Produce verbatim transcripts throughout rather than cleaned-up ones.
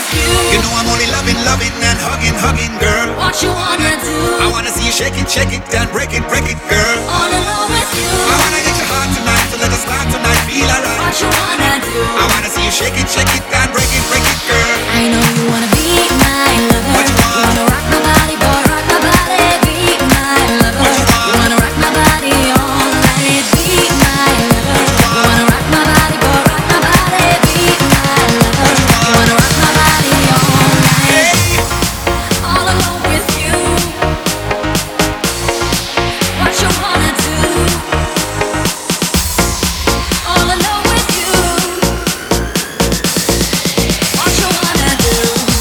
with you. You know I'm only loving, loving and hugging, hugging, girl. What you wanna do? I wanna see you shake it, shake it and break it, break it, girl. All alone with you. I wanna get your heart tonight, so let us start tonight, feel alright. What you wanna do? I wanna see you shake it, shake it and break it, break it, girl. I know you wanna be my lover. What you want? You wanna rock my body, boy, rock my body, be my lover. What you want? You wanna rock my body all night, be my lover. You wanna rock my body, boy, rock my body, be my lover. You wanna rock my body all night, Hey, all alone with you. What you wanna do? All alone with you. What you wanna do?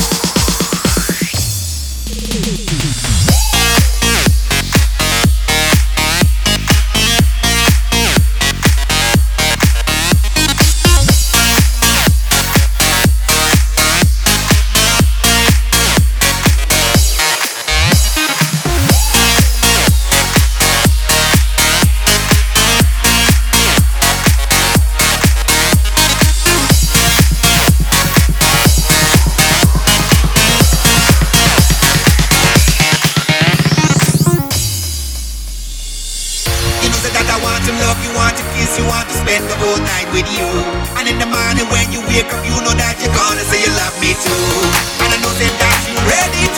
you know say that I want to love you, want to kiss you, want to spend the whole night with you. And in the morning when you wake up, you know that you're gonna say you love me too. And I know say that you ready